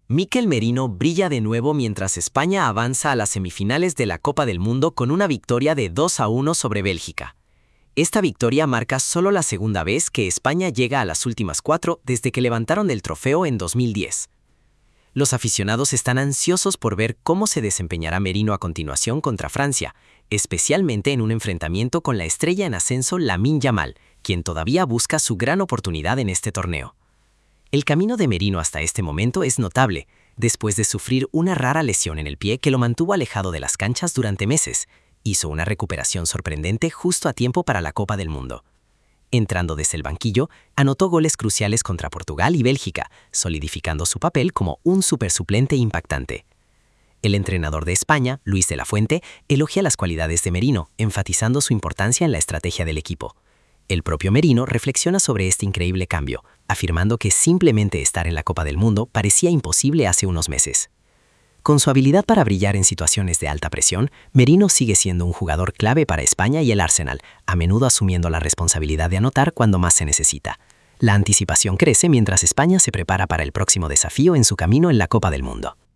Mikel Merino brilla de nuevo mientras España avanza a las semifinales de la Copa del Mundo con una victoria de 2-1 sobre Bélgica. Esta victoria marca solo la segunda vez que España llega a las últimas 4 desde que levantaron el trofeo en 2010. Los aficionados están ansiosos por ver cómo se desempeñará Merino a continuación contra Francia, especialmente en un enfrentamiento con la estrella en ascenso Lamine Yamal, quien todavía busca su gran oportunidad en este torneo. El camino de Merino hasta este momento es notable, después de sufrir una rara lesión en el pie que lo mantuvo alejado de las canchas durante meses. Hizo una recuperación sorprendente justo a tiempo para la Copa del Mundo. Entrando desde el banquillo, anotó goles cruciales contra Portugal y Bélgica, solidificando su papel como un supersuplente impactante. El entrenador de España, Luis de la Fuente, elogia las cualidades de Merino, enfatizando su importancia en la estrategia del equipo. El propio Merino reflexiona sobre este increíble cambio, afirmando que simplemente estar en la Copa del Mundo parecía imposible hace unos meses. Con su habilidad para brillar en situaciones de alta presión, Merino sigue siendo un jugador clave para España y el Arsenal, a menudo asumiendo la responsabilidad de anotar cuando más se necesita. La anticipación crece mientras España se prepara para el próximo desafío en su camino en la Copa del Mundo.